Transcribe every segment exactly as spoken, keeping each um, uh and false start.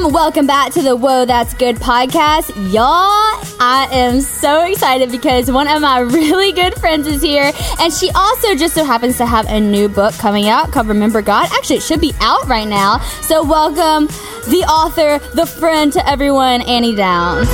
Welcome, welcome back to the Whoa, That's Good podcast. Y'all, I am so excited because one of my really good friends is here, and she also just so happens to have a new book coming out called Remember God. Actually, it should be out right now. So welcome the author, the friend to everyone, Annie Downs.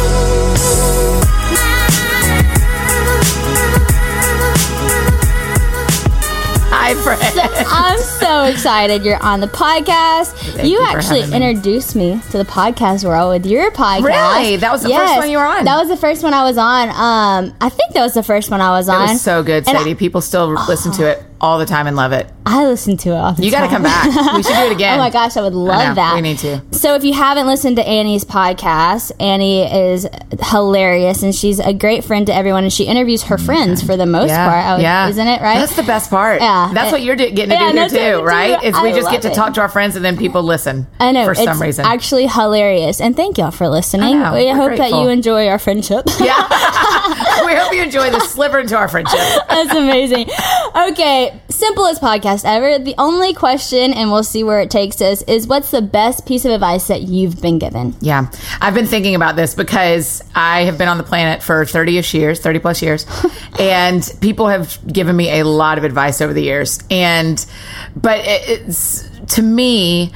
Hi, friend. So, I'm so excited you're on the podcast. Thank you you for actually having me. introduced me to the podcast world with your podcast. Really? That was the Yes, first one you were on? That was the first one I was on. Um, I think that was the first one I was It on. was so good, And Sadie. I- People still listen to it all the time and love it. I listen to it all the You time. got to come back. We should do it again. Oh my gosh, I would love I know, that. we need to. So if you haven't listened to Annie's podcast, Annie is hilarious and she's a great friend to everyone, and she interviews her friends for the most Yeah, part. I would- yeah. Isn't it, right? That's the best part. Yeah. That's what you're do- getting to Yeah, do here that's what too, we do. right? Is we I just love get to it. talk to our friends and then people listen. I know. For it's some reason. actually hilarious. And thank y'all for listening. I know, We we're hope that grateful. you enjoy our friendship. Yeah. We hope you enjoy the sliver into our friendship. That's amazing. Okay, simplest podcast ever. The only question, and we'll see where it takes us, is what's the best piece of advice that you've been given? Yeah. I've been thinking about this because I have been on the planet for thirty-ish years, thirty plus years. And people have given me a lot of advice over the years. And, but it, it's, to me,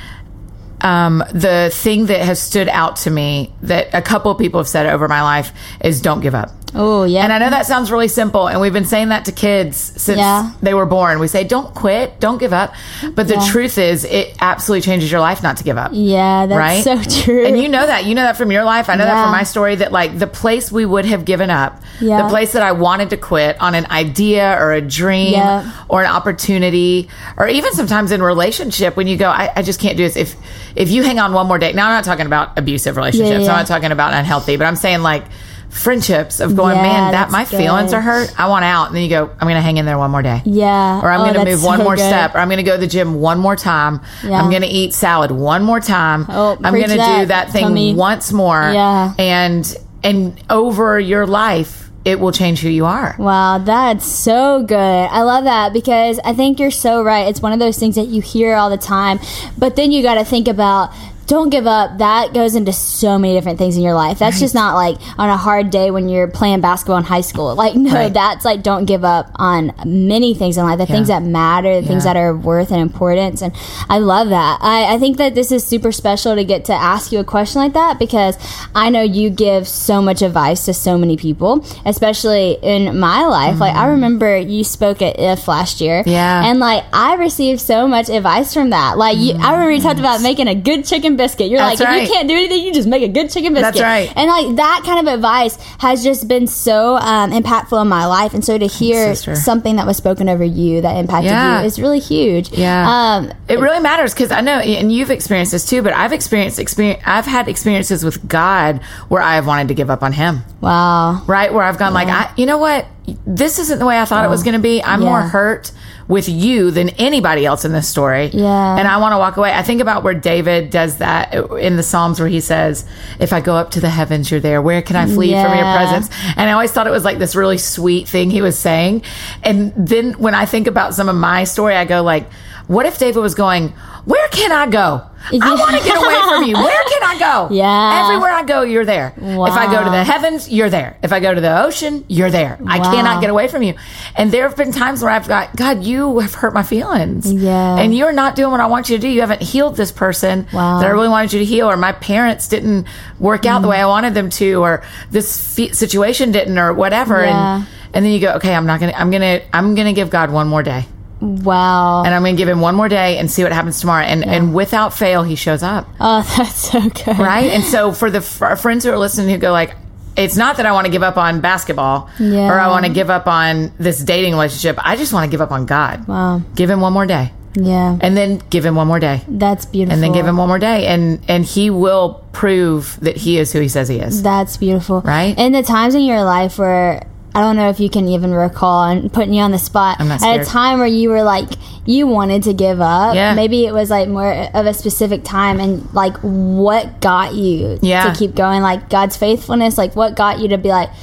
um, the thing that has stood out to me that a couple of people have said over my life is don't give up. Oh, yeah. And I know that sounds really simple, and we've been saying that to kids since Yeah. they were born. We say, don't quit, don't give up. But the Yeah. truth is, it absolutely changes your life not to give up. Yeah, that's Right? so true. And you know that. You know that from your life. I know that Yeah. from my story, that like the place we would have given up, Yeah. the place that I wanted to quit on an idea or a dream Yeah. or an opportunity, or even sometimes in relationship when you go, I, I just can't do this. If, if you hang on one more day, now I'm not talking about abusive relationships. Yeah, yeah. I'm not talking about unhealthy, but I'm saying like, friendships of going, Yeah, man, that that's my good. feelings are hurt. I want out. And then you go, I'm going to hang in there one more day. Yeah. Or I'm Oh, going to that's move one so more good. step. Or I'm going to go to the gym one more time. Yeah. I'm going to eat salad one more time. Oh, I'm preach going to that, do that thing Tommy. once more. Yeah. And, and over your life, it will change who you are. Wow, that's so good. I love that because I think you're so right. It's one of those things that you hear all the time, but then you got to think about don't give up. That goes into so many different things in your life. That's just not like on a hard day when you're playing basketball in high school. Like, no, Right. that's like don't give up on many things in life. The things Yeah. that matter, the things Yeah. that are worth and importance. And I love that. I, I think that this is super special to get to ask you a question like that because I know you give so much advice to so many people, especially in my life. Like, I remember you spoke at I F last year. Yeah. And like, I received so much advice from that. Like, you, I remember you talked about making a good chicken biscuit. You're That's like, right. if you can't do anything, you just make a good chicken biscuit. That's right. And like, that kind of advice has just been so um, impactful in my life. And so to hear sister. something that was spoken over you that impacted Yeah. you is really huge. Yeah. Um, It really matters because I know, and you've experienced this too, but I've experienced, experience, I've had experiences with God where I have wanted to give up on Him. wow. Right? Where I've gone like, I, you know what? This isn't the way I thought it was going to be. I'm Yeah. more hurt with you than anybody else in this story. Yeah. And I want to walk away. I think about where David does that in the Psalms where he says, if I go up to the heavens, you're there. Where can I flee from your Yeah. presence? And I always thought it was like this really sweet thing he was saying. And then when I think about some of my story, I go like, what if David was going, where can I go? I want to get away from you. Where can I go? Yeah. Everywhere I go, you're there. Wow. If I go to the heavens, you're there. If I go to the ocean, you're there. I Wow. cannot get away from you. And there have been times where I've got, God, you have hurt my feelings. Yeah. And you're not doing what I want you to do. You haven't healed this person Wow. that I really wanted you to heal, or my parents didn't work out the way I wanted them to, or this fe- situation didn't, or whatever. Yeah. And, and then you go, okay, I'm not going to, I'm going to, I'm going to give God one more day. Wow. And I'm going to give him one more day and see what happens tomorrow. And, and without fail, he shows up. Oh, that's so good. Right? And so for the for our friends who are listening who go like, it's not that I want to give up on basketball Yeah. or I want to give up on this dating relationship. I just want to give up on God. Wow. Give him one more day. Yeah. And then give him one more day. That's beautiful. And then give him one more day. And and he will prove that he is who he says he is. That's beautiful. Right? And the times in your life where, I don't know if you can even recall, and putting you on the spot, I'm not at a scared. time where you were like, you wanted to give up. Yeah. Maybe it was like more of a specific time, and like what got you Yeah. to keep going? Like God's faithfulness, like what got you to be like,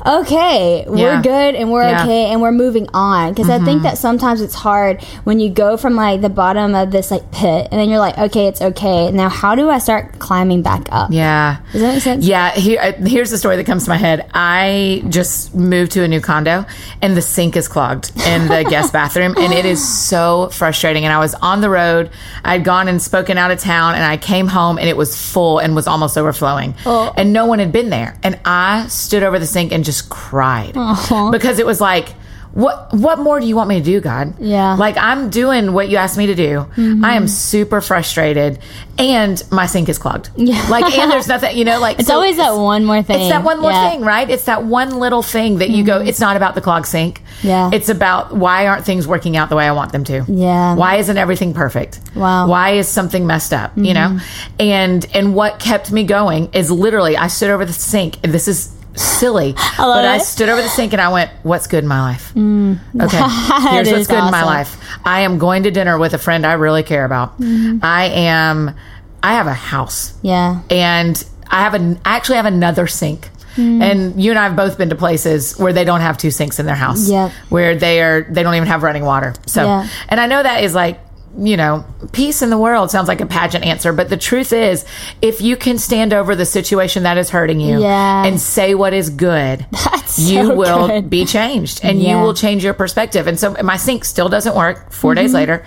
okay, we're Yeah. good and we're Yeah. okay and we're moving on. Because I think that sometimes it's hard when you go from like the bottom of this like pit and then you're like, okay, it's okay. Now, how do I start climbing back up? Yeah. Does that make sense? Yeah. Here, uh, here's the story that comes to my head. I just moved to a new condo and the sink is clogged in the guest bathroom. And it is so frustrating. And I was on the road. I'd gone and spoken out of town and I came home and it was full and was almost overflowing. Oh. And no one had been there. And I stood over the sink and just cried Uh-huh. because it was like, what what more do you want me to do, God? Yeah. Like, I'm doing what you asked me to do. Mm-hmm. I am super frustrated and my sink is clogged. Yeah. Like, and there's nothing, you know, like, It's so always that one more thing. It's that one more Yeah. thing, right? It's that one little thing that you go, it's not about the clogged sink. Yeah. It's about why aren't things working out the way I want them to? Yeah. Why isn't everything perfect? Wow. Why is something messed up? You know? And, and what kept me going is literally, I stood over the sink and this is silly, I love but I it. stood over the sink and I went, what's good in my life? Mm. Okay. That Here's what's is good in my awesome. life. I am going to dinner with a friend I really care about. Mm-hmm. I am, I have a house Yeah. and I have an, I actually have another sink. Mm. And you and I have both been to places where they don't have two sinks in their house. Yep. Where they are, they don't even have running water. So, Yeah. and I know that is like, you know, peace in the world sounds like a pageant answer, but the truth is, if you can stand over the situation that is hurting you Yeah. and say what is good, That's you so will good. be changed and Yeah. you will change your perspective. And so my sink still doesn't work four Mm-hmm. days later,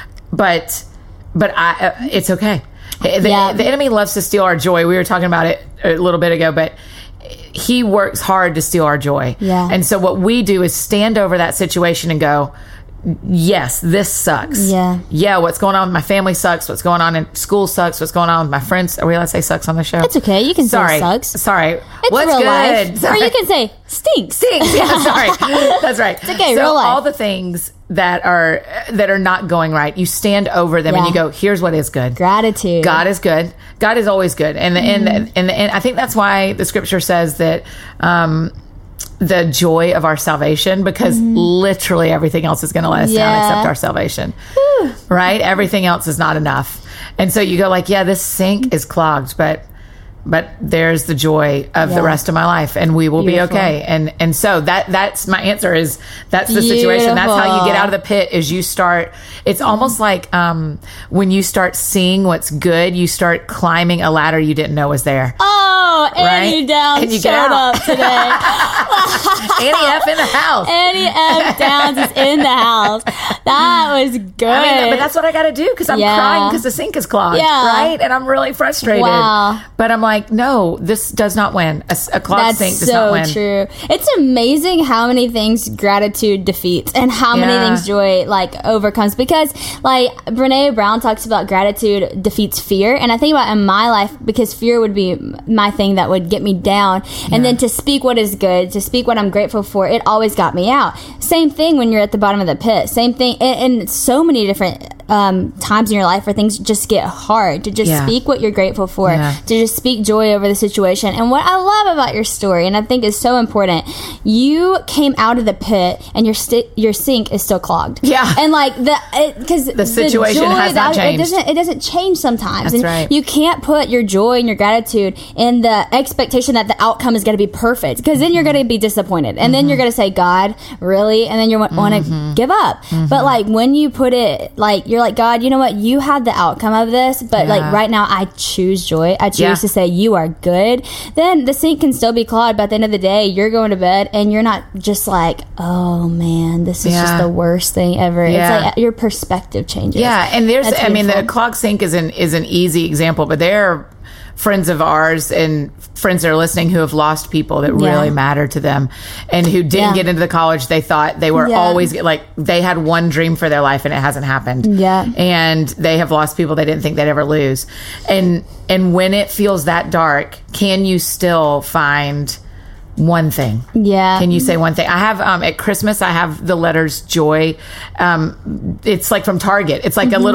but, but I, uh, it's okay. The, Yeah. the enemy loves to steal our joy. We were talking about it a little bit ago, but he works hard to steal our joy. Yeah. And so what we do is stand over that situation and go, yes, this sucks. Yeah. Yeah, what's going on with my family sucks. What's going on in school sucks. What's going on with my friends. Are we allowed to say sucks on the show? It's okay. You can Sorry. say sucks. Sorry. It's what's real good? life. Sorry. Or you can say stinks. Stinks. Yeah, sorry. That's right. It's okay, So real life. all the things that are that are not going right, you stand over them and Yeah. you go, here's what is good. Gratitude. God is good. God is always good. And the, and, Mm-hmm. the, and, the, and I think that's why the scripture says that um, the joy of our salvation, because literally everything else is going to let us down Mm-hmm. Yeah. except our salvation. Right? Everything else is not enough. And so you go like, yeah, this sink is clogged, but but there's the joy of Yeah. the rest of my life and we will Beautiful. be okay. And and so that that's my answer is that's the situation. That's how you get out of the pit is you start, it's almost like um, when you start seeing what's good, you start climbing a ladder you didn't know was there. Oh, Annie Right? Downs And you showed get out. up today. Annie F in the house. Annie F. Downs is in the house. That was good. I mean, but that's what I got to do because I'm Yeah. crying because the sink is clogged, Yeah. right? And I'm really frustrated. Wow. But I'm like, no, this does not win. A, s- a clogged That's sink does so not win. true. It's amazing how many things gratitude defeats and how many Yeah. things joy like overcomes. Because like Brene Brown talks about gratitude defeats fear, and I think about in my life because fear would be my thing that would get me down, and then to speak what is good, to speak what I'm grateful for, it always got me out. Same thing when you're at the bottom of the pit. Same thing, and, and so many different um, times in your life where things just get hard. To just Yeah. speak what you're grateful for, Yeah. to just speak joy over the situation. And what I love about your story, and I think is so important, you came out of the pit and your sti- your sink is still clogged. Yeah. and like the because The situation joy, has not that- changed. It doesn't. It doesn't change sometimes. That's and right. You can't put your joy and your gratitude in the expectation that the outcome is going to be perfect, because then you're going to be disappointed, and then you're going to say, "God, really?" And then you want to give up. But like when you put it, like you're like, "God, you know what? You had the outcome of this, but Yeah. like right now, I choose joy. I choose Yeah. to say you are good." Then the sink can still be clogged, but at the end of the day, you're going to bed and you're not just like, "Oh man, this is Yeah. just the worst thing ever." Yeah. It's like your perspective changes. Yeah, and there's, That's I mean, the beautiful. clogged sink is an is an easy example, but there are friends of ours and friends that are listening who have lost people that Yeah. really matter to them, and who didn't Yeah. get into the college they thought they were Yeah. always like they had one dream for their life and it hasn't happened. Yeah. and they have lost people they didn't think they'd ever lose, and and when it feels that dark, can you still find one thing? Yeah. Can you say one thing? I have um, at Christmas, I have the letters joy. Um, it's like from Target. It's like Mm-hmm. a little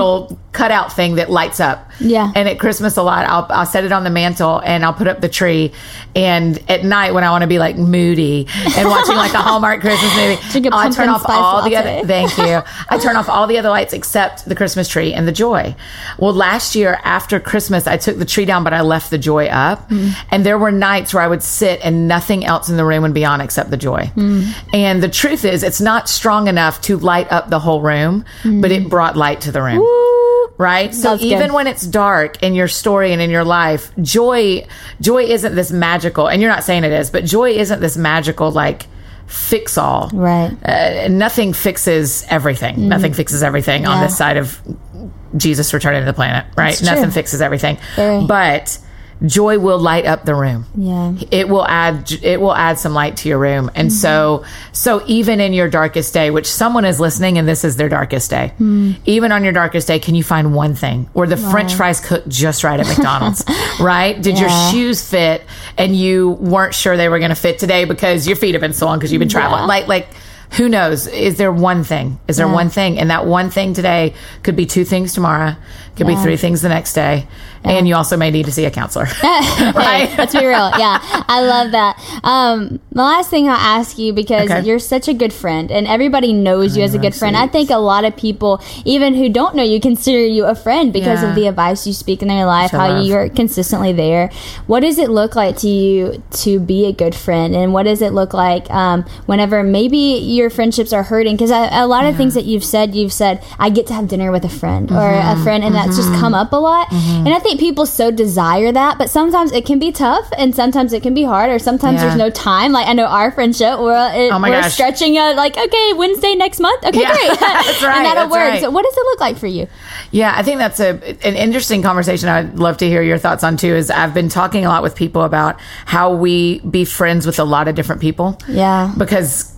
cutout thing that lights up. Yeah. And at Christmas a lot, I'll, I'll set it on the mantle and I'll put up the tree. And at night when I want to be like moody and watching like a Hallmark Christmas movie, I turn off all the other, thank you. I turn off all the other lights except the Christmas tree and the joy. Well, last year after Christmas, I took the tree down, but I left the joy up. Mm. And there were nights where I would sit and nothing else in the room would be on except the joy. Mm. And the truth is, it's not strong enough to light up the whole room, mm. but it brought light to the room. Woo. Right? So That's even good. when it's dark in your story and in your life, joy, joy isn't this magical, and you're not saying it is, but joy isn't this magical, like, fix all. Right. Uh, nothing fixes everything. Mm. Nothing fixes everything yeah. on this side of Jesus returning to the planet, right? That's Nothing true. fixes everything. Very. But joy will light up the room. Yeah. It will add, it will add some light to your room. And mm-hmm. so, so even in your darkest day, which someone is listening and this is their darkest day, mm. even on your darkest day, can you find one thing or the wow. French fries cooked just right at McDonald's, right? Did yeah. your shoes fit and you weren't sure they were going to fit today because your feet have been swollen because you've been traveling? Yeah. Like, like, who knows? Is there one thing? Is there yeah. one thing? And that one thing today could be two things tomorrow, could yeah. be three things the next day. Yeah. And you also may need to see a counselor. Right? Hey, let's be real. Yeah, I love that. Um, the last thing I'll ask you, because okay. you're such a good friend and everybody knows you as a good friend. I think a lot of people, even who don't know you, consider you a friend because yeah. of the advice you speak in their life, Which how you're consistently there. What does it look like to you to be a good friend? And what does it look like um, whenever maybe your friendships are hurting? Because a, a lot of yeah. things that you've said, you've said, I get to have dinner with a friend mm-hmm. or a friend, and mm-hmm. that's just come up a lot. Mm-hmm. And I think people so desire that, but sometimes it can be tough and sometimes it can be hard, or sometimes yeah. there's no time. Like I know our friendship, we're, it, oh we're gosh. stretching it like, okay, Wednesday next month. Okay, yeah. great. That's right. And that'll that's work. Right. So what does it look like for you? Yeah, I think that's a an interesting conversation I'd love to hear your thoughts on too, is I've been talking a lot with people about how we be friends with a lot of different people. Yeah. Because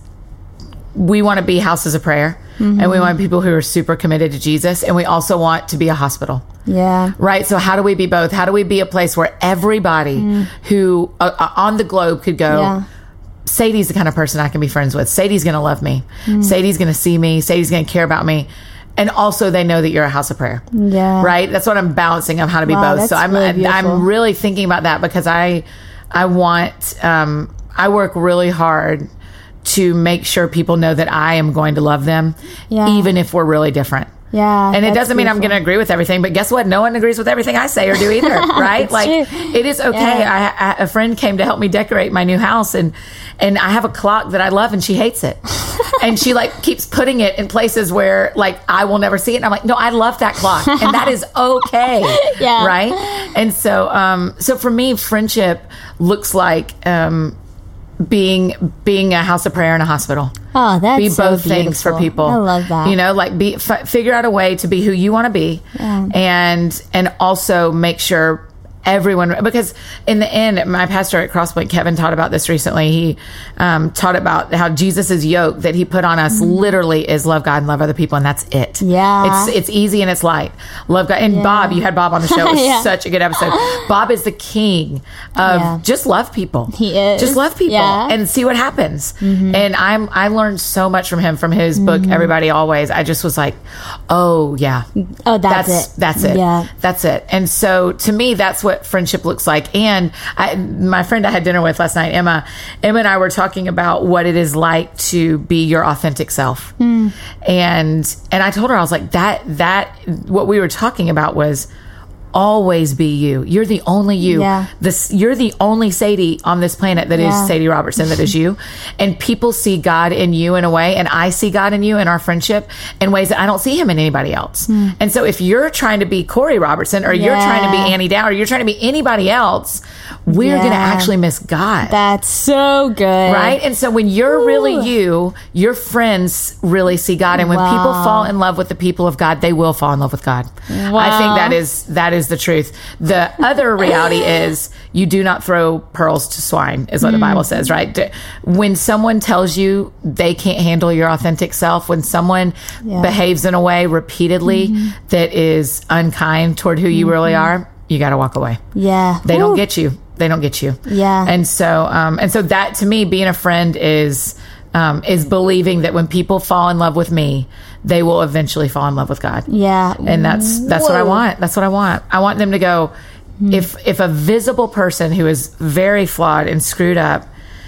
we want to be houses of prayer. Mm-hmm. And we want people who are super committed to Jesus. And we also want to be a hospital. Yeah. Right? So how do we be both? How do we be a place where everybody mm. who uh, uh, on the globe could go, yeah. Sadie's the kind of person I can be friends with. Sadie's going to love me. Mm. Sadie's going to see me. Sadie's going to care about me. And also they know that you're a house of prayer. Yeah. Right? That's what I'm balancing of how to be wow, both. So I'm really I'm really thinking about that because I I want um, I work really hard to make sure people know that I am going to love them, yeah. even if we're really different. Yeah. And it doesn't mean beautiful. I'm going to agree with everything, but guess what? No one agrees with everything I say or do either, right? Like, true. It is okay. Yeah. I, I, a friend came to help me decorate my new house, and, and I have a clock that I love, and she hates it. And she, like, keeps putting it in places where, like, I will never see it. And I'm like, no, I love that clock, and that is okay. Yeah. Right? And so, um, so for me, friendship looks like, um, being being a house of prayer and a hospital. Oh, that's be so both beautiful. things for people. I love that. You know, like be f- figure out a way to be who you want to be, yeah. and and also make sure everyone, because in the end, my pastor at Crosspoint, Kevin, taught about this recently. He um, taught about how Jesus's yoke that he put on us mm. literally is love God and love other people, and that's it. Yeah, it's it's easy and it's light. Love God. And yeah. Bob, you had Bob on the show. It was yeah. such a good episode. Bob is the king of yeah. just love people. He is. Just love people yeah. and see what happens. Mm-hmm. And I'm I learned so much from him, from his book, mm-hmm. Everybody Always. I just was like, oh yeah, oh that's, that's it. That's it. Yeah, that's it. And so to me, that's what friendship looks like. And I, my friend I had dinner with last night, Emma, Emma and I were talking about what it is like to be your authentic self. Mm. And, and I told her, I was like, that, that, what we were talking about was always be you. You're the only you. Yeah. This, you're the only Sadie on this planet that yeah. is Sadie Robertson, that is you. And people see God in you in a way, and I see God in you in our friendship in ways that I don't see him in anybody else. Mm. And so if you're trying to be Corey Robertson, or yeah. you're trying to be Annie Dow, or you're trying to be anybody else, we're yeah. going to actually miss God. That's so good. Right? And so when you're Ooh. really you, your friends really see God. And when wow. people fall in love with the people of God, they will fall in love with God. Wow. I think that is, that is the truth. The other reality is you do not throw pearls to swine, is what mm. the Bible says, right? When someone tells you they can't handle your authentic self, when someone yeah. behaves in a way repeatedly mm-hmm. that is unkind toward who you mm-hmm. really are, you got to walk away. Yeah. They Ooh. don't get you. They don't get you. Yeah. And so, um, and so that to me, being a friend is, um, is believing that when people fall in love with me, they will eventually fall in love with God. Yeah. And that's that's Whoa. what I want. That's what I want. I want them to go, mm. if if a visible person who is very flawed and screwed up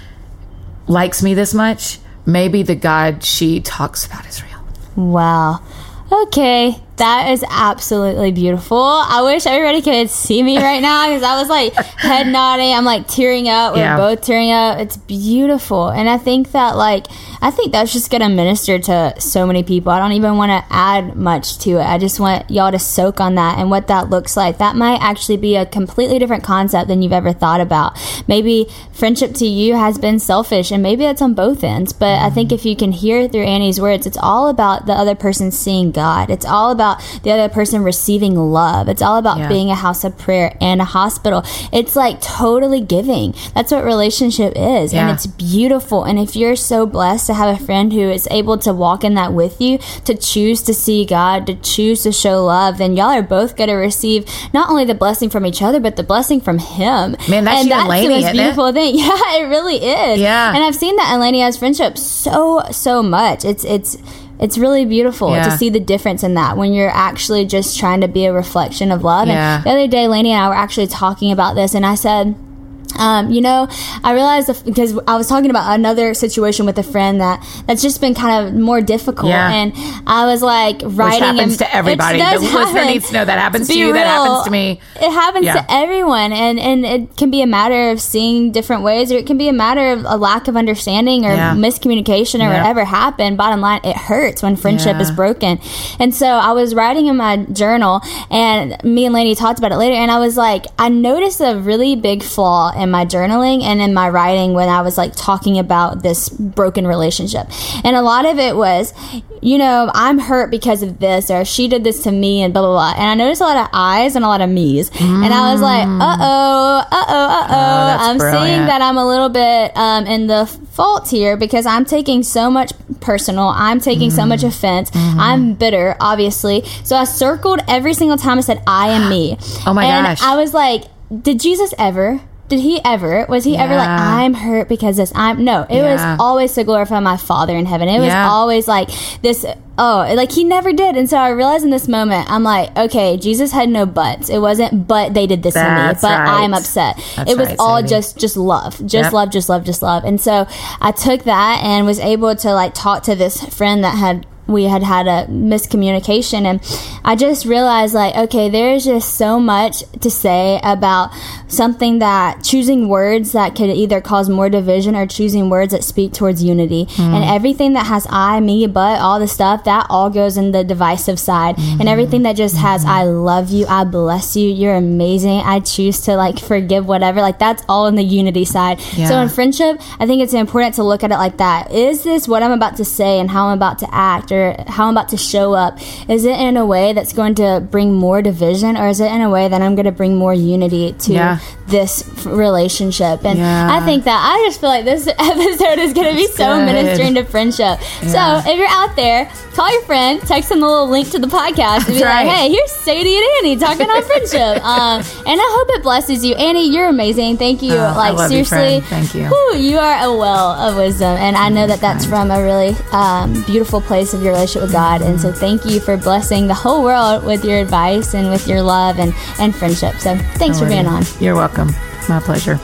likes me this much, maybe the God she talks about is real. Wow. Okay. That is absolutely beautiful. I wish everybody could see me right now because I was like head nodding. I'm like tearing up. We're yeah. both tearing up. It's beautiful. And I think that like, I think that's just going to minister to so many people. I don't even want to add much to it. I just want y'all to soak on that and what that looks like. That might actually be a completely different concept than you've ever thought about. Maybe friendship to you has been selfish and maybe it's on both ends. But I think if you can hear through Annie's words, it's all about the other person seeing God. It's all about the other person receiving love. It's all about yeah. being a house of prayer and a hospital. It's like totally giving. That's what relationship is. Yeah. And it's beautiful. And if you're so blessed to have a friend who is able to walk in that with you, to choose to see God, to choose to show love, then y'all are both going to receive not only the blessing from each other, but the blessing from Him. Man, that's and that's the most beautiful it? thing. Yeah, it really is. Yeah. And I've seen that in Lainey's friendship so, so much. It's, it's, It's really beautiful yeah. to see the difference in that when you're actually just trying to be a reflection of love. Yeah. And the other day, Lainey and I were actually talking about this, and I said, Um, you know, I realized if, because I was talking about another situation with a friend that that's just been kind of more difficult, yeah. and I was like writing. Which happens and to everybody. The listener needs to know that happens to you. Real, that happens to me. It happens yeah. to everyone, and and it can be a matter of seeing different ways, or it can be a matter of a lack of understanding or yeah. miscommunication or yeah. whatever happened. Bottom line, it hurts when friendship yeah. is broken, and so I was writing in my journal, and me and Lainey talked about it later, and I was like, I noticed a really big flaw in my journaling and in my writing when I was like talking about this broken relationship. And a lot of it was, you know, I'm hurt because of this, or she did this to me, and blah, blah, blah. And I noticed a lot of I's and a lot of me's. Mm. And I was like, uh-oh, uh-oh, uh-oh. Oh, I'm brilliant. seeing that I'm a little bit um, in the fault here because I'm taking so much personal. I'm taking mm. so much offense. Mm-hmm. I'm bitter, obviously. So I circled every single time I said I and me. Oh, my and gosh. I was like, did Jesus ever... Did he ever, was he yeah. ever like, I'm hurt because this, I'm, no, it yeah. was always to glorify my Father in heaven. It was yeah. always like this, oh, like he never did. And so I realized in this moment, I'm like, okay, Jesus had no buts. It wasn't, but they did this That's to me, but right. I'm upset. That's it was right, all Sadie. just, just love, just yep. love, just love, just love. And so I took that and was able to like talk to this friend that had, we had had a miscommunication, and I just realized like, okay, there's just so much to say about something that choosing words that could either cause more division or choosing words that speak towards unity. Mm. And everything that has I, me, but, all the stuff, that all goes in the divisive side. Mm-hmm. And everything that just has mm-hmm. I love you, I bless you, you're amazing, I choose to like forgive whatever, like that's all in the unity side. Yeah. So in friendship, I think it's important to look at it like that. Is this what I'm about to say and how I'm about to act, or how I'm about to show up? Is it in a way that's going to bring more division, or is it in a way that I'm going to bring more unity to yeah. this f- relationship? And yeah. I think that I just feel like this episode is going to be so good. ministering to friendship. Yeah. So if you're out there, call your friend, text them the little link to the podcast, and be right. like, hey, here's Sadie and Annie talking on friendship. Um, and I hope it blesses you. Annie, you're amazing. Thank you. Oh, like, I love seriously. you, friend. Thank you. Whew, you are a well of wisdom. And I know that that's from a really um, beautiful place of your relationship with God. And so thank you for blessing the whole world with your advice and with your love and, and friendship. So thanks for being on. You're welcome. My pleasure.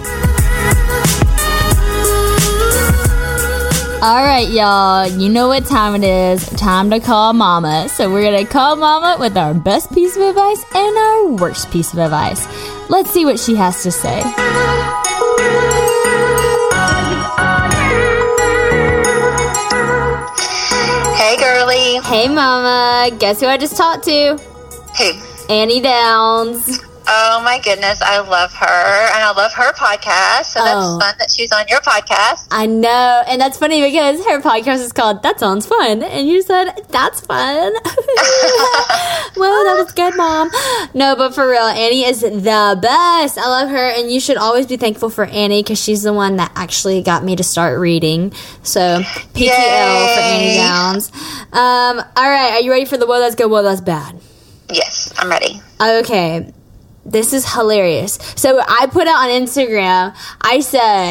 All right, y'all. You know what time it is. Time to call Mama. So we're going to call Mama with our best piece of advice and our worst piece of advice. Let's see what she has to say. Hey, girly. Hey, Mama. Guess who I just talked to? Who? Annie Downs. Oh, my goodness. I love her. And I love her podcast. So that's Oh. fun that she's on your podcast. I know. And that's funny because her podcast is called That Sounds Fun. And you said, that's fun. Well, that was good, Mom. No, but for real, Annie is the best. I love her. And you should always be thankful for Annie because she's the one that actually got me to start reading. So, P T L Yay. for Annie Downs. Um, all right. Are you ready for the Whoa, That's Good, Whoa, That's Bad? Yes, I'm ready. Okay. This is hilarious. So I put out on Instagram, I said,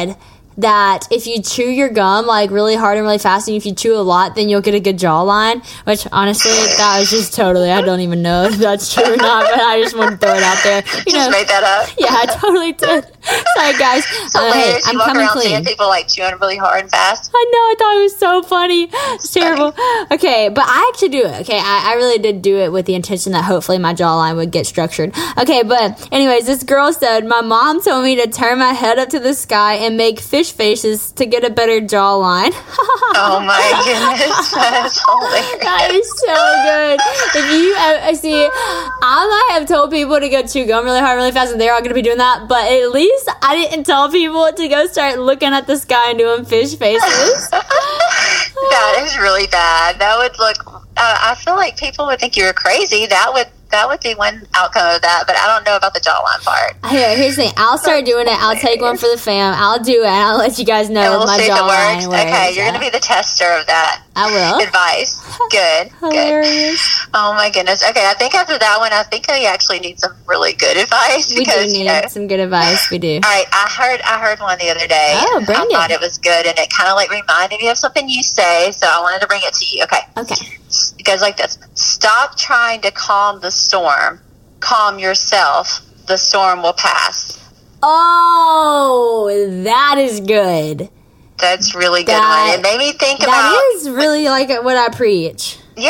that if you chew your gum like really hard and really fast, and if you chew a lot, then you'll get a good jawline. Which honestly, that was just totally, I don't even know if that's true or not, but I just want to throw it out there. You just know, made that up. Yeah, I totally did. Sorry guys, uh, hey, I'm you walk coming around clean. seeing people like chewing really hard and fast. I know, I thought it was so funny. It's terrible. Okay, but I actually do it. Okay, I, I really did do it with the intention that hopefully my jawline would get structured. Okay, but anyways, this girl said, my mom told me to turn my head up to the sky and make fish faces to get a better jawline. Oh my goodness, that's hilarious. That is so good. If you, I see, I might have told people to go chew gum really hard, really fast, and they're all going to be doing that, but at least I didn't tell people to go start looking at the sky and doing fish faces. That is really bad. That would look, uh, I feel like people would think you were crazy. That would That would be one outcome of that, but I don't know about the jawline part. Here, here's the thing. I'll start doing it. I'll take one for the fam. I'll do it, and I'll let you guys know And if we'll my see if it jawline works. works. Okay, you're going to be the tester of that. I will. Advice. Good. Hilarious. Good. Oh my goodness. Okay, I think after that one, I think I actually need some really good advice. We because, do need you know, some good advice. We do. all right, I heard I heard one the other day. Oh, bring I it. thought it was good, and it kind of like reminded me of something you say, so I wanted to bring it to you. Okay. Okay. It goes like this. Stop trying to calm the storm. Calm yourself. The storm will pass. Oh, that is good. That's really good That- one. It made me think That about... is really like what I preach. Yeah,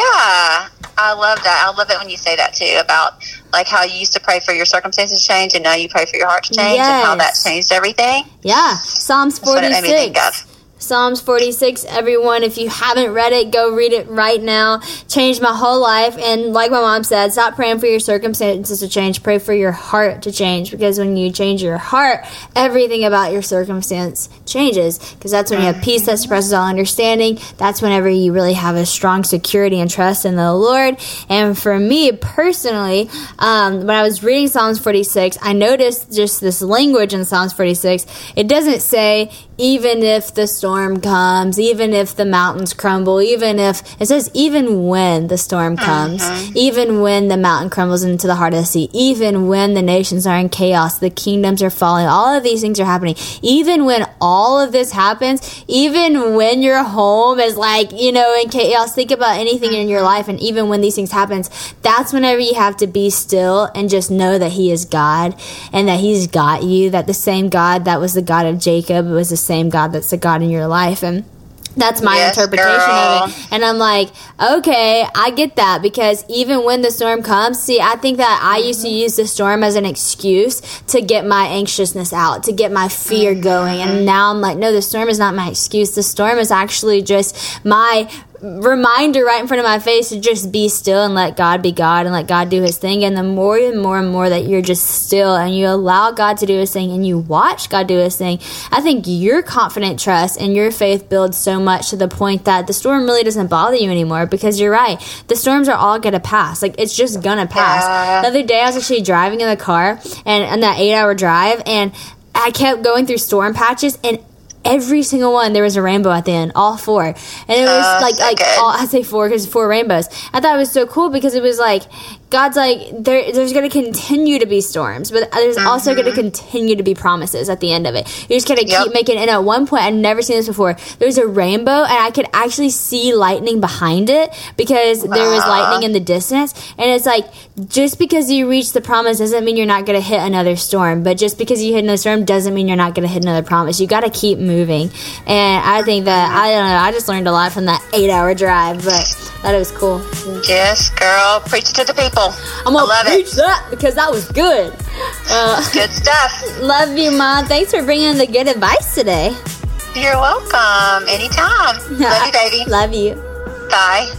I love that. I love it when you say that too, about like how you used to pray for your circumstances to change, and now you pray for your heart to change, and how that Yes. changed everything. Yeah. Psalms That's what it made me think forty-six. of. Psalms forty-six, everyone, if you haven't read it, go read it right now. Changed my whole life. And like my mom said, stop praying for your circumstances to change. Pray for your heart to change. Because when you change your heart, everything about your circumstance changes. Because that's when you have peace that surpasses all understanding. That's whenever you really have a strong security and trust in the Lord. And for me personally, um, when I was reading Psalms forty-six, I noticed just this language in Psalms forty-six. It doesn't say, even if the storm comes, even if the mountains crumble, even if, it says even when the storm comes, Mm-hmm. even when the mountain crumbles into the heart of the sea, even when the nations are in chaos, the kingdoms are falling, all of these things are happening. Even when all of this happens, even when your home is like, you know, in chaos, think about anything in your life, and even when these things happen, that's whenever you have to be still and just know that He is God and that He's got you, that the same God that was the God of Jacob was the same God that's the God in your life. And that's my Yes, interpretation girl. of it. And I'm like, okay, I get that, because even when the storm comes, see, I think that I used to use the storm as an excuse to get my anxiousness out, to get my fear going. And now I'm like, no, the storm is not my excuse. The storm is actually just my reminder right in front of my face to just be still and let God be God and let God do His thing. And the more and more and more that you're just still and you allow God to do His thing and you watch God do His thing, I think your confident trust and your faith builds so much to the point that the storm really doesn't bother you anymore, because you're right, the storms are all gonna pass. Like, it's just gonna pass. Yeah. The other day I was actually driving in the car and on that eight hour drive, and I kept going through storm patches, and every single one there was a rainbow at the end, all four. And it was Oh, like so like good. all, I say four because four rainbows. I thought it was so cool because it was like God's like, there, there's going to continue to be storms, but there's also going to continue to be promises at the end of it. You just got to Yep. keep making. And at one point, I'd never seen this before. There was a rainbow, and I could actually see lightning behind it because there was Wow. lightning in the distance. And it's like, just because you reach the promise doesn't mean you're not going to hit another storm. But just because you hit another storm doesn't mean you're not going to hit another promise. You got to keep moving. And I think that, I don't know, I just learned a lot from that eight hour drive, but that was cool. Yes, girl. Preach it to the people. I'm gonna I love preach it. that because that was good. Uh, Good stuff. love you, Mom. Thanks for bringing the good advice today. You're welcome. Anytime. Love you, baby. Love you. Bye.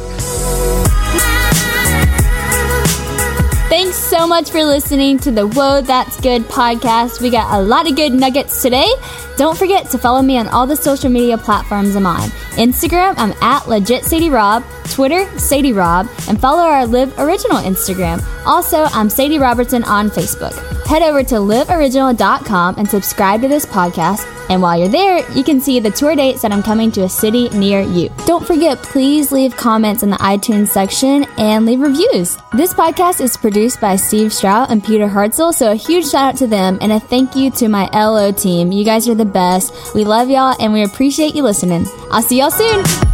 Bye. Thanks so much for listening to the Whoa, That's Good podcast. We got a lot of good nuggets today. Don't forget to follow me on all the social media platforms I'm on. Instagram, I'm at Legit Sadie Rob. Twitter, Sadie Rob. And follow our Live Original Instagram. Also, I'm Sadie Robertson on Facebook. head over to live original dot com and subscribe to this podcast. And while you're there, you can see the tour dates that I'm coming to a city near you. Don't forget, please leave comments in the iTunes section and leave reviews. This podcast is produced by Steve Strout and Peter Hartzell, so a huge shout out to them and a thank you to my L O team. You guys are the best. We love y'all and we appreciate you listening. I'll see y'all soon.